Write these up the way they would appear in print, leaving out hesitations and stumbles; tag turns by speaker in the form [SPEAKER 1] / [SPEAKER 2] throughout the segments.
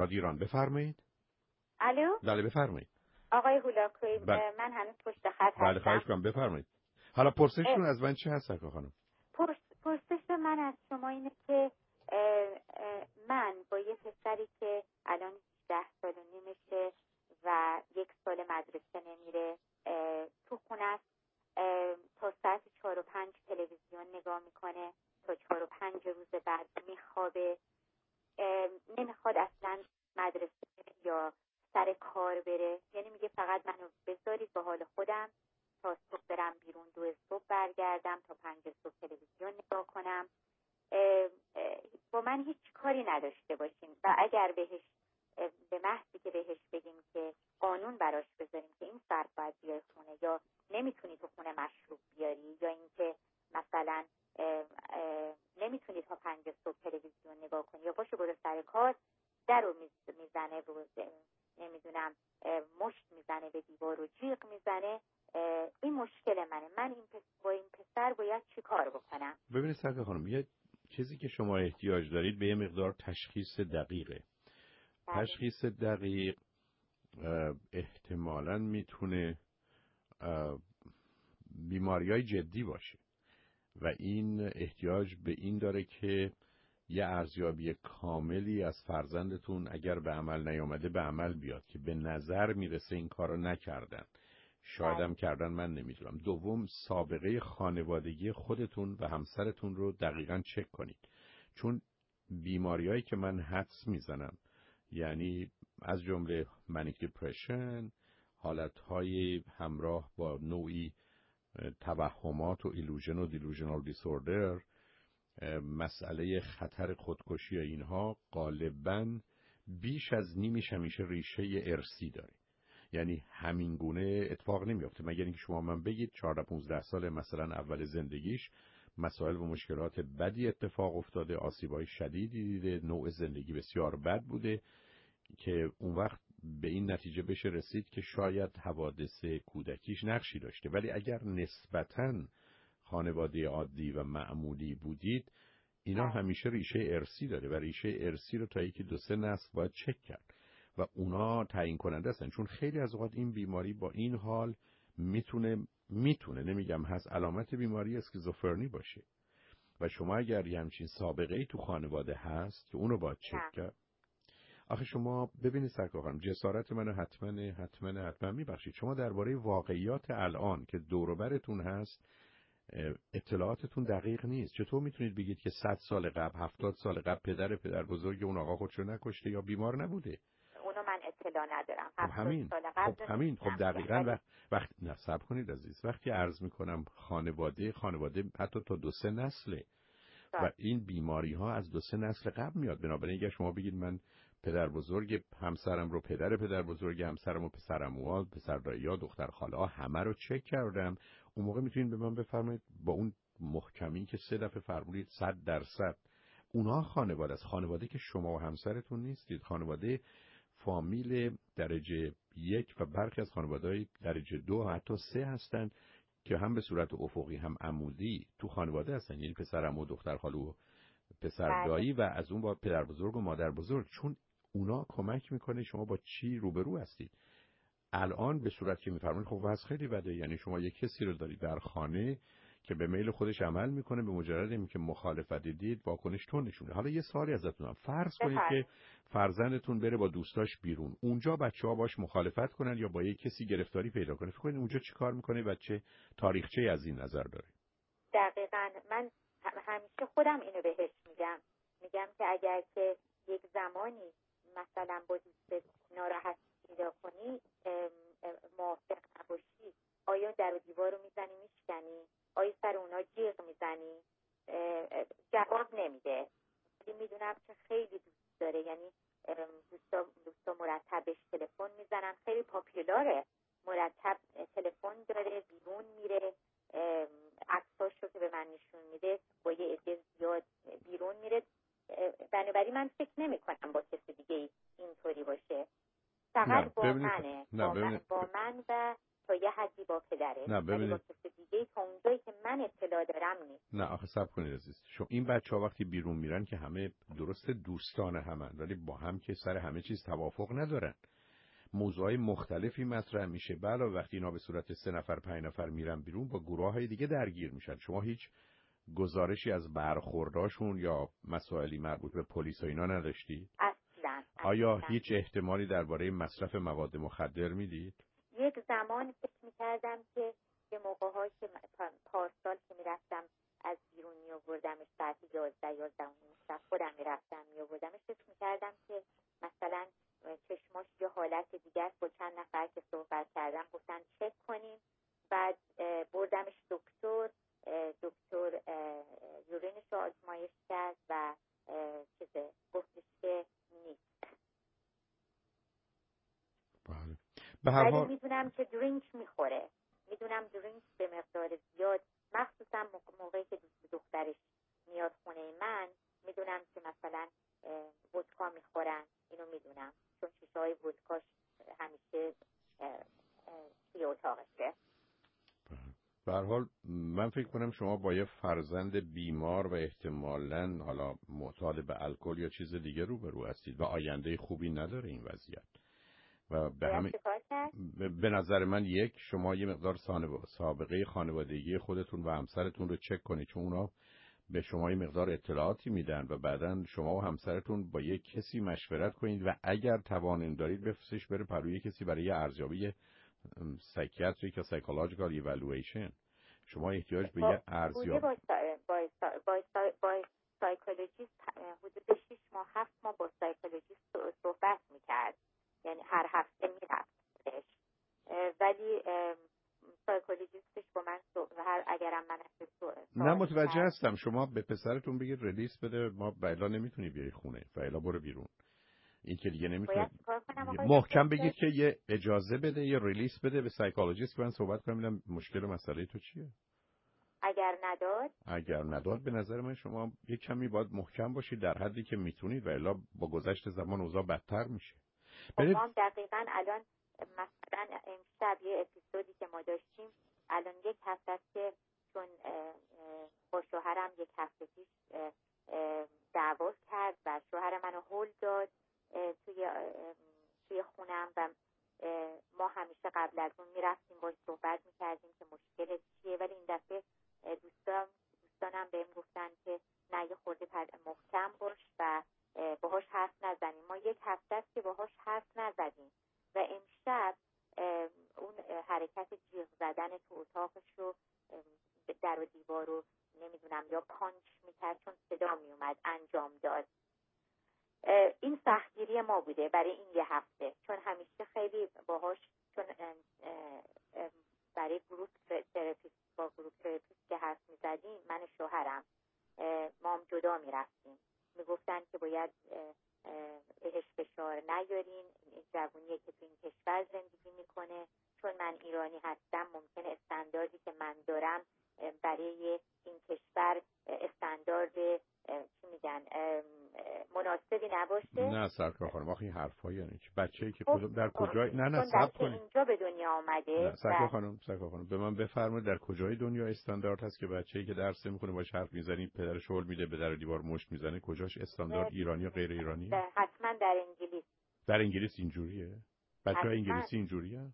[SPEAKER 1] رادیو ایران، بفرمایید.
[SPEAKER 2] الو.
[SPEAKER 1] بله بفرمایید.
[SPEAKER 2] آقای هولاکویی، من هنوز پشت خط هستم.
[SPEAKER 1] بله خواهش کنم بفرمایید. حالا پرسشتون از من چی هست سرکار خانم؟
[SPEAKER 2] پرسش من از شما اینه که من با یه پسری که الان 10 سال و نیمشه و 1 سال مدرسه نمیره، تو خونه است، تا ساعت 4 و 5 تلویزیون نگاه میکنه، تا 4 و 5 روز بعد میخوابه، نمیخواد اصلا مدرسه یا سر کار بره، یعنی میگه فقط منو بذارید با حال خودم تا صبح برم بیرون، 2 صبح برگردم، تا 5 صبح تلویزیون نگاه کنم، با من هیچ کاری نداشته باشیم و اگر بهش به محضی که بهش بگیم که قانون براش بذاریم که این ساعت باید بیای خونه یا نمیتونی تو خونه مشروب بیاری یا اینکه مثلا نمیتونی تا 5 صبح تلویزیون نگاه کنی یا باشه برو سر کار، درو میزنه، نمیدونم مشت میزنه به دیوار و جیغ میزنه، این مشکل منه. من با این پسر باید چی کار بکنم؟
[SPEAKER 1] ببینید سرکار خانم، یه چیزی که شما احتیاج دارید به یه مقدار تشخیص دقیقه. تشخیص دقیق احتمالاً میتونه بیماریای جدی باشه و این احتیاج به این داره که یه ارزیابی کاملی از فرزندتون اگر به عمل نیامده به عمل بیاد که به نظر میرسه این کارو نکردن، شاید هم کردن، من نمیدونم. دوم، سابقه خانوادگی خودتون و همسرتون رو دقیقاً چک کنید، چون بیماریایی که من حدس میزنم، یعنی از جمله منیک دیپرشن، حالتهای همراه با نوعی توهمات و ایلوژن و دیلوژنال دیسوردر، مسئله خطر خودکشی، اینها غالباً بیش از نیمیش همیشه ریشه ارثی داره. یعنی همین گونه اتفاق نمیافته مگر اینکه شما من بگید 14-15 سال مثلا اول زندگیش مسائل و مشکلات بدی اتفاق افتاده، آسیب‌های شدیدی دیده، نوع زندگی بسیار بد بوده که اون وقت به این نتیجه بشه رسید که شاید حوادث کودکیش نقشی داشته. ولی اگر نسبتاً خانواده عادی و معمولی بودید، اینا همیشه ریشه ارثی داره و ریشه ارثی رو تا 1-2 نسل باید چک کرد و اونا تعیین کننده هستن، چون خیلی از اوقات این بیماری با این حال میتونه نمیگم هست، علامت بیماری اسکیزوفرنی باشه و شما اگر یه همچین سابقه ای تو خانواده هست که اونو باید چک کرد. آخه شما ببینید سرکار خانم، جسارت منو حتما میبخشید، شما درباره واقعیات الان که دور و برتون هست اطلاعاتتون دقیق نیست. چطور میتونید بگید که 100 سال قبل، 70 سال قبل پدر بزرگ اون آقا خودشو نکشته یا بیمار نبوده؟
[SPEAKER 2] اونو من اطلاع ندارم.
[SPEAKER 1] خب دقیقاً وقتی نصب کنید عزیز، وقتی عرض میکنم خانواده حتی تا 2-3 نسله و این بیماری ها از 2-3 نسل قبل میاد. بنابراین اگه شما بگید من پدر بزرگ همسرم رو، پدر بزرگ همسرم و پسرعموها، پسر دایی‌ها، دختر خاله‌ها همه رو چک کردم، اون موقع میتونید به من بفرمایید با اون محکمی که 3 دفعه فرمودید 100% اونها خانواده است. خانواده که شما و همسرتون نیستید، خانواده فامیل درجه 1 و برخی از خانواده‌های درجه 2 حتی 3 هستن که هم به صورت افقی هم عمودی تو خانواده هستن، یعنی پسر عمو، دختر خالو و پسر دایی و از اون با پدر بزرگ و مادر بزرگ، چون اونا کمک میکنه شما با چی روبرو هستید. الان به صورت که میفرمایید خب وضع خیلی بده، یعنی شما یک کسی رو دارید در خانه که به میل خودش عمل میکنه، به مجرد اینکه مخالفت دیدید واکنش تون نشونه. حالا یه سوالی ازتونم، فرض کنید که فرزندتون بره با دوستاش بیرون، اونجا بچه‌ها باش مخالفت کنن یا با یک کسی گرفتاری پیدا کنه، فکر کنید اونجا چی کار میکنه؟ بچه تاریخچه از این نظر داره؟
[SPEAKER 2] دقیقاً من همیشه خودم اینو بهش میگم که اگر که یک زمانی مثلا با دوستت ناراحت پیدا کنی، موافق نباشی، آیا در و دیوار رو میزنی میشکنی؟ آیا سر اونا جیغ میزنی؟ جواب نمیده. میدونم که خیلی دوست داره، یعنی دوستا مرتب بهش تلفن میزنن، خیلی پاپیولاره، مرتب تلفن داره، بیرون میره، عکساش رو که به من نشون میده با یه عده زیاد بیرون میره. بنابراین من فکر نمی کنم با کسی دیگه اینطوری باشه، فقط با منه، با من و تا یه حدی با پدره، ولی با کسی دیگه تا اونجایی که من اطلاع دارم نیست.
[SPEAKER 1] نه آخه صبر کنید عزیز، این بچه‌ها وقتی بیرون میرن که همه درست دوستان همن ولی با هم که سر همه چیز توافق ندارن. موضوعای مختلفی مطرح میشه. بله وقتی اینا به صورت 3 نفر 5 نفر میرن بیرون با گروه‌های دیگه درگیر میشن. شما هیچ گزارشی از برخورداشون یا مسائلی مربوط به پلیس و اینا نداشتید؟
[SPEAKER 2] اصلا.
[SPEAKER 1] آیا هیچ احتمالی درباره مصرف مواد مخدر میدید؟
[SPEAKER 2] یک زمان فکر میکردم که به موقع‌ها که پارسال که میرفتم از بیرون میآوردمش ساعت 11 شب خودم میرفتم میآوردمش، فکر میکردم که مثلا چشماش یه حالت دیگه است. با چند نفر که صحبت کردم گفتن چک کنیم، بعد بردمش دکتر یورینش رو آزمایش کرد و گفتش که نیست.
[SPEAKER 1] بله. به هر حال
[SPEAKER 2] میدونم که درینک میخوره، میدونم درینک به مقدار زیاد، مخصوصا موقعی که دوست دخترش میاد خونه من، میدونم که مثلا ودکا میخورن، اینو میدونم چون شیشه‌های ودکاش همیشه توی اتاقشه.
[SPEAKER 1] به هر حال من فکر کنم شما با یه فرزند بیمار و احتمالاً حالا معتاد به الکل یا چیز دیگه روبرو هستید و آینده خوبی نداره این وضعیت. و به نظر من شما یه مقدار سابقه خانوادگی خودتون و همسرتون رو چک کنید، چون اونا به شما یه مقدار اطلاعاتی میدن و بعداً شما و همسرتون با یک کسی مشورت کنید و اگر توانین دارید بفرستش بره پروی کسی برای ارزیابی سایکیاتریک یا سایکولوژیکال ایوالویشن. شما احتیاج به یه ارزیابی
[SPEAKER 2] با سایکولوژیست حدود 6 ماه 7 ماه با سایکولوژیست صحبت میکرد، یعنی هر هفته میرفتش، ولی سایکولوژیستش با من اگرم من
[SPEAKER 1] نه متوجه هستم. شما به پسرتون بگید ریلیس بده، ما بلا نمیتونی بیای خونه، فعلا برو بیرون. این که دیگه نمیتونه. محکم بگید که یه اجازه بده، یه ریلیس بده به سایکولوژیست که من صحبت کنم ببینم مشکل و مسئله تو چیه. اگر نداد به نظر من شما یک کمی باید محکم باشید در حدی که میتونید و الا با گذشت زمان اوضاع بدتر میشه.
[SPEAKER 2] ما دقیقاً الان مثلا امشب یه اپیزودی که ما داشتیم الان یک هفته است که چون با شوهرم یک هفته پیش دعوا کرد و شوهر منو هول داد توی خونم و ما همیشه قبل از اون میرفتیم باش صحبت میکردیم که مشکل چیه، ولی این دفعه دوستانم بهم گفتن که نه یه خورده محکم باش و باهاش حرف نزنیم. ما یک هفته است که باهاش حرف نزدیم و امشب اون حرکت جیغ زدن تو اتاقش رو در و دیوار رو نمیدونم یا پانچ میکرد چون صدا میومد انجام داد. این سختگیری ما بوده برای این یه هفته، چون همیشه خیلی باهاش چون برای گروپ تراپیست که حرف میزدیم من و شوهرم ما هم جدا میرفتیم، میگفتن که باید بهش فشار نیارین، این جوونیه که تو این کشور زندگی میکنه، چون من ایرانی هستم ممکنه استانداردی که من دارم برای این کشور استاندارد چی میگن مناسبی نباشه.
[SPEAKER 1] نه سرکار خانم آخه این حرفا یعنی چی؟ بچه‌ای که در کجای نه صبر کنید
[SPEAKER 2] اینجا به دنیا آمده.
[SPEAKER 1] سرکار خانم به من بفرمایید در کجای دنیا استاندارد هست که بچه‌ای که درس میخونه باش حرف میزنید پدرش هول میده به در دیوار مشت میزنه، کجاش استاندارد ایرانی یا غیر ایرانیه؟
[SPEAKER 2] حتما در انگلیس.
[SPEAKER 1] در انگلیس اینجوریه؟ بچه‌های انگلیسی اینجوریه؟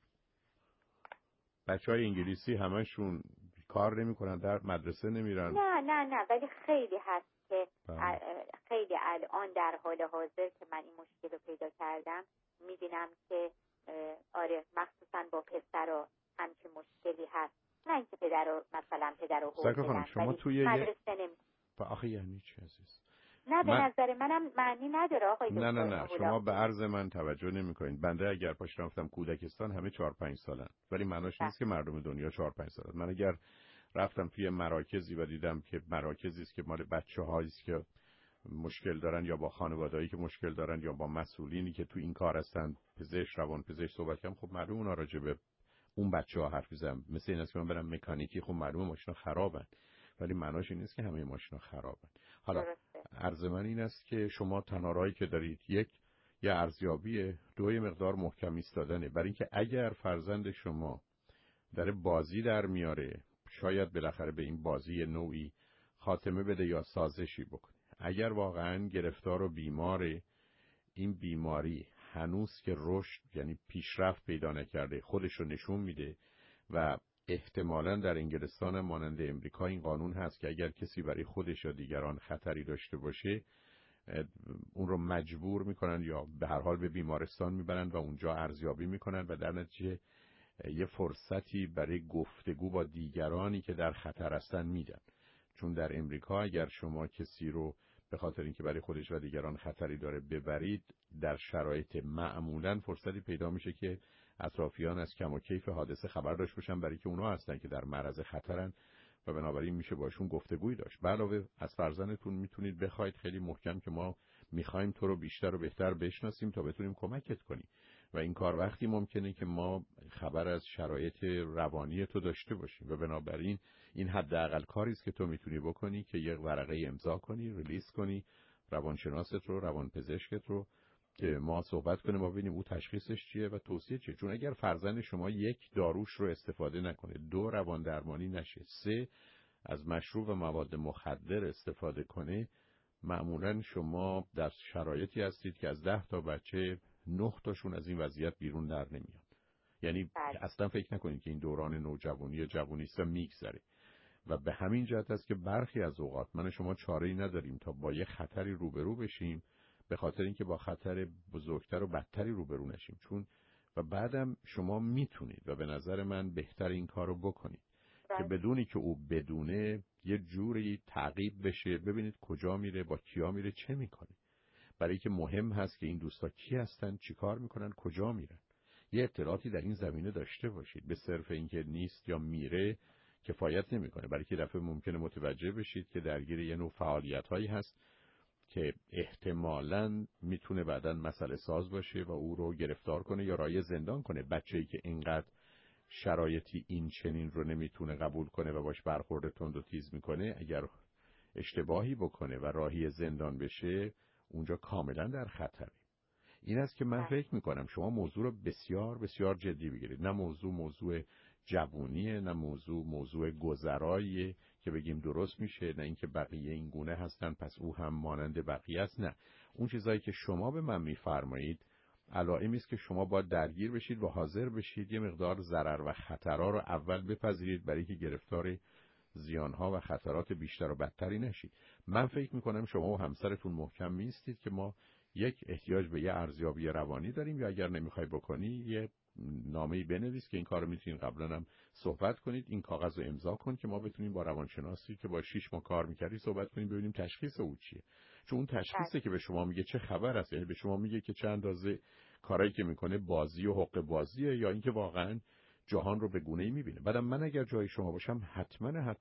[SPEAKER 1] بچه‌های انگلیسی همشون کار نمی‌کنن، در مدرسه نمیرن؟
[SPEAKER 2] نه ولی خیلی هست که خیلی الان در حال حاضر که من این مشکل رو پیدا کردم می‌بینم که آره مخصوصا با پسرا همچین مشکلی هست. نه اینکه پدر رو هول بدن
[SPEAKER 1] شما توی
[SPEAKER 2] مدرسه
[SPEAKER 1] آخه یعنی چی عزیز؟
[SPEAKER 2] نه به نظر منم معنی نداره آقای دکتر.
[SPEAKER 1] نه شما به عرض من توجه نمی‌کنید. بنده اگر پاش رفتم کودکستان همه 4-5 سالن، ولی معناش نیست که مردم دنیا 4-5 سالن. من اگر رفتم توی مراکزی و دیدم که مراکزی است که مال بچه‌هایی است که مشکل دارن یا با خانواده‌ای که مشکل دارن یا با مسئولینی که تو این کار هستن، پزشک روانپزشک صحبت کنم، خب معلومه اونا راجع به اون بچه‌ها حرف می‌زنم. مثل این است که من برم مکانیکی، خب معلومه ماشینا خرابن، ولی معناش این نیست که همه ماشینا خرابن. حالا عرض من این است که شما تنها راهی که دارید یه ارزیابی، دو مقدار محکم ایستادنه، برای اینکه اگر فرزند شما داره بازی در میاره شاید بالاخره به این بازی نوعی خاتمه بده یا سازشی بکنه. اگر واقعا گرفتار و بیمار این بیماری هنوز که رشد یعنی پیشرفت پیدا نکرده خودش رو نشون میده و احتمالاً در انگلستان مانند امریکا این قانون هست که اگر کسی برای خودش یا دیگران خطری داشته باشه اون رو مجبور میکنن یا به هر حال به بیمارستان میبرن و اونجا ارزیابی میکنن و در نتیجه یه فرصتی برای گفتگو با دیگرانی که در خطر هستن میدن. چون در امریکا اگر شما کسی رو به خاطر اینکه برای خودش و دیگران خطری داره ببرید، در شرایط معمولا فرصتی پیدا میشه که اطرافیان از کم و کیف حادثه خبر داشته باشن، برای که اونا هستن که در معرض خطرن و بنابراین میشه باشون گفتگوی داشت. به علاوه از فرزندتون میتونید بخواید خیلی محکم که ما میخوایم تو رو بیشتر و بهتر بشناسیم تا بتونیم کمکت کنیم و این کار وقتی ممکنه که ما خبر از شرایط روانی تو داشته باشیم و بنابراین این حداقل کاری است که تو میتونی بکنی که یک ورقه امضا کنی، ریلیز کنی روانشناست رو، روانپزشکت رو که ما صحبت کنیم و ببینیم او تشخیصش چیه و توصیه چیه. چون اگر فرزند شما یک داروش رو استفاده نکنه، دو روان درمانی نشه، سه از مشروب و مواد مخدر استفاده کنه، معمولا شما در شرایطی هستید که از 10 تا بچه 9 تاشون از این وضعیت بیرون در نمیاد. یعنی اصلا فکر نکنید که این دوران نوجوانی یا جوانی است و میگذره و به همین جهت است که برخی از اوقات من شما چاره‌ای نداریم تا با یه خطری روبرو بشیم به خاطر اینکه با خطر بزرگتر و بدتری روبرو نشیم. چون و بعدم شما میتونید و به نظر من بهتر این کارو بکنید که بدونی که او بدونه یه جوری تعقیب بشه، ببینید کجا میره، با کیا میره، چه میکنه. برای که مهم هست که این دوستا کی هستن، چی کار میکنن، کجا میرن. یه اطلاعاتی در این زمینه داشته باشید. به صرف اینکه نیست یا میره کفایت نمیکنه، برای که دفعه ممکنه متوجه بشید که درگیر یه نوع فعالیت‌هایی هست که احتمالاً میتونه بعداً مسئله ساز باشه و او رو گرفتار کنه یا راه زندان کنه. بچه‌ای که اینقدر شرایطی این چنین رو نمیتونه قبول کنه و باش برخورد تند و تیز میکنه، اگر اشتباهی بکنه و راهی زندان بشه اونجا کاملا در خطره. این است که من فکر میکنم شما موضوع رو بسیار بسیار جدی بگیرید. نه موضوع جوونیه، نه موضوع گذراییه که بگیم درست میشه، نه اینکه بقیه این گونه هستن پس او هم مانند بقیه است. نه، اون چیزایی که شما به من میفرمایید علائمی است که شما باید درگیر بشید و حاضر بشید یه مقدار ضرر و خطرها رو اول بپذیرید برای که گرفتار زیانها و خطرات بیشتر و بدتری نشید. من فکر میکنم شما و همسرتون محکم میستید که ما یک احتیاج به یه ارزیابی روانی داریم، یا اگر نمیخوای بکنی یه نامه‌ای بنویس که این کارو میتونین قبلا هم صحبت کنید، این کاغذ رو امضا کن که ما بتونیم با روانشناسی که با 6 ماه کار میکردی صحبت کنیم ببینیم تشخیص او چیه. چون اون تشخیصی که به شما میگه چه خبر است، یعنی به شما میگه که چه اندازه کارایی که میکنه بازی و حق بازیه یا اینکه واقعا جهان رو به گونه‌ای میبینه. بعدم من اگر جای شما باشم حتما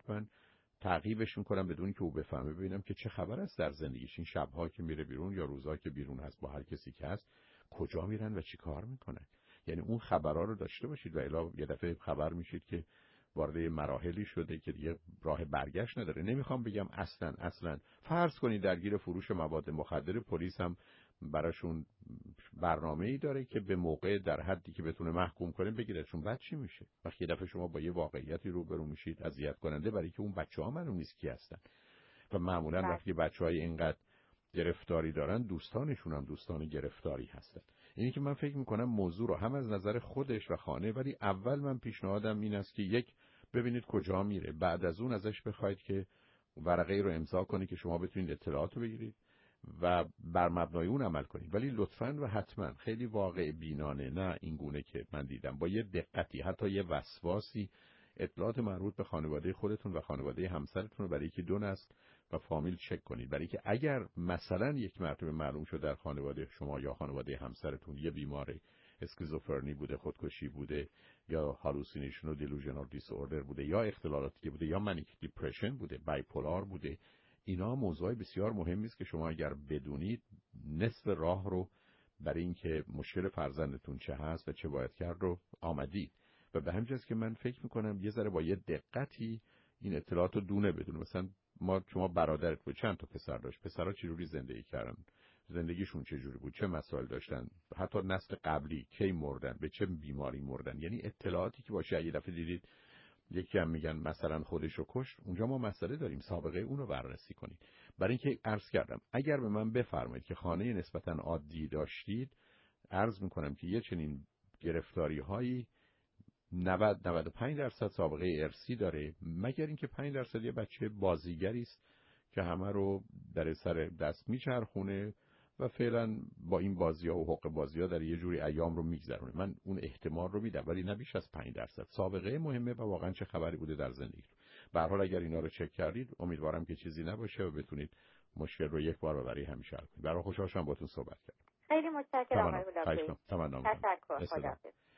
[SPEAKER 1] تعقیبش میکنم بدون که او بفهمه، ببینم که چه خبر است در زندگیش، این شب‌ها که میره بیرون یا روزها که بیرون هست با هر کسی که هست کجا میرن و چی کار میکنن. یعنی اون خبرها رو داشته باشید و الا یه دفعه خبر میشید که وارد مراحلی شده که دیگه راه برگشت نداره. نمیخوام بگم اصلا فرض کنید درگیر فروش مواد مخدر، پلیس هم براشون برنامه‌ای داره که به موقع در حدی که بتونه محکوم کنه بگیرتشون. بعد چی میشه؟ وقتی یه دفعه شما با یه واقعیتی روبرو میشید اذیت کننده، برای که اون بچه‌ها معلوم نیست کی هستن و معمولا وقتی بچه‌های اینقدر گرفتاری دارن دوستانشون هم دوستان گرفتاری هستن. اینی که من فکر میکنم موضوع رو هم از نظر خودش و خانه، ولی اول من پیشنهادم این است که یک ببینید کجا میره، بعد از اون ازش بخواید که ورقه رو امضا کنه که شما بتونید اطلاعات رو بگیرید و بر مبنای اون عمل کنید. ولی لطفاً و حتما خیلی واقع بینانه، نه این گونه که من دیدم، با یه دقتی، حتی یه وسواسی اطلاعات مربوط به خانواده خودتون و خانواده همسرتون رو برای که دو نسل و فامیل چک کنید. برای که اگر مثلا یک مرتبه معلوم شد در خانواده شما یا خانواده همسرتون یه بیمار اسکیزوفرنی بوده، خودکشی بوده، یا هالوسینیشن و دیلوژنال دیسوردر بوده، یا اختلالاتی بوده، یا منیک دیپرشن بوده، بایپولار بوده، اینا موضوعی بسیار مهمی است که شما اگر بدونید نصف راه رو برای اینکه مشکل فرزندتون چه هست و چه باید کرد رو آمدید. و به همین جاست که من فکر میکنم یه ذره با یه دقتی این اطلاعات رو دونه بدونه. مثلا شما برادرت بود چند تا پسر داشت، پسرها چجوری زندگی کردن، زندگیشون چجوری بود، چه مسائل داشتن، حتی نسل قبلی کی مردن، به چه بیماری مردن. یعنی اطلاعاتی که باشه. یه دفعه دیدید یکی هم میگن مثلا خودش رو کشت، اونجا ما مسئله داریم، سابقه اون رو بررسی کنید. برای اینکه عرض کردم اگر به من بفرمایید که خانه نسبتاً عادی داشتید، عرض میکنم که یه چنین گرفتاری هایی 90-95% سابقه ارثی داره، مگر اینکه 5% یه بچه بازیگری است که همه رو در سر دست میچرخونه و فعلا با این بازی‌ها و حق بازی‌ها در یه جوری ایام رو میگذرونه. من اون احتمال رو میدم، ولی نه بیش از 5%. سابقه مهمه و واقعا چه خبری بوده در زندگیتون. به هر حال اگر اینا رو چک کردید، امیدوارم که چیزی نباشه و بتونید مشکل رو یک بار و برای همیشه حل کنید. برای خوشحال شدم باهاتون صحبت کردم.
[SPEAKER 2] خیلی متشکرم آقای گلابی.
[SPEAKER 1] تمام.
[SPEAKER 2] تشکر. خداحافظ.